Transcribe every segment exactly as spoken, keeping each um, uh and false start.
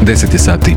deset je sati.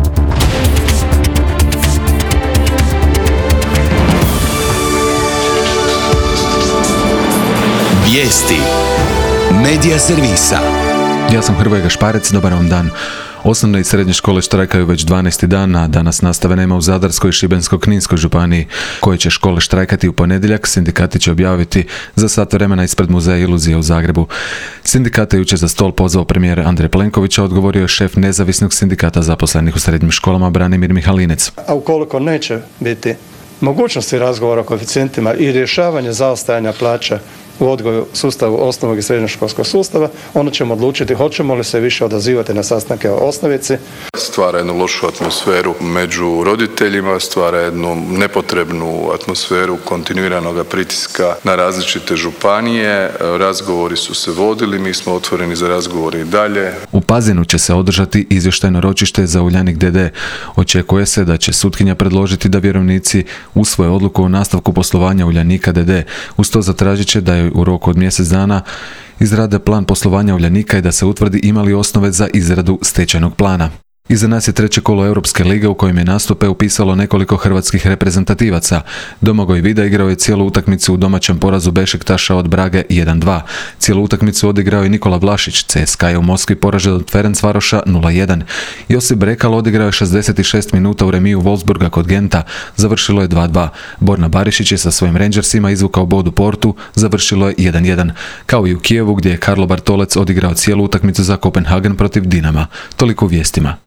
Vijesti Medija servisa. Ja sam Hrvoje Gašparec, dobar vam dan. Osnovne i srednje škole štrajkaju već dvanaesti dan, a danas nastave nema u Zadarskoj i Šibensko-kninskoj županiji. Koje će škole štrajkati u ponedjeljak, sindikati će objaviti za sat vremena ispred Muzeja Iluzije u Zagrebu. Sindikate jučer za stol pozvao premijer Andrej Plenković, a odgovorio je šef nezavisnog sindikata zaposlenih u srednjim školama Branimir Mihalinec. A ukoliko neće biti mogućnosti razgovora o koeficijentima i rješavanja zaostajanja plaća u odgoju sustavu osnovnog i srednjoškolskog sustava, onda ćemo odlučiti hoćemo li se više odazivati na sastanke o osnovici. Stvara jednu lošu atmosferu među roditeljima, stvara jednu nepotrebnu atmosferu kontinuiranog pritiska na različite županije. Razgovori su se vodili, mi smo otvoreni za razgovore i dalje. U Pazinu će se održati izvještajno ročište za Uljanik d d. Očekuje se da će sutkinja predložiti da vjerovnici usvoje odluku o nastavku poslovanja Uljanika d d. Uz to zatražit će da je u roku od mjesec dana izrade plan poslovanja Uljanika i da se utvrdi ima li osnove za izradu stečajnog plana. Iza nas je treće kolo Europske lige u kojem je nastupe upisalo nekoliko hrvatskih reprezentativaca. Domagoj Vida igrao je cijelu utakmicu u domaćem porazu Bešiktaša od Brage jedan dva. Cijelu utakmicu odigrao je Nikola Vlašić, C S K A je u Moskvi poražen od Ferencvaroša nula jedan. Josip Brekal odigrao je šezdeset šest minuta u remiju Wolfsburga kod Genta, završilo je dva dva. Borna Barišić je sa svojim Rangersima izvukao bod u Portu, završilo je jedan jedan. Kao i u Kijevu gdje je Karlo Bartolec odigrao cijelu utakmicu za Kopenhagen protiv Dinama. Toliko u vijestima.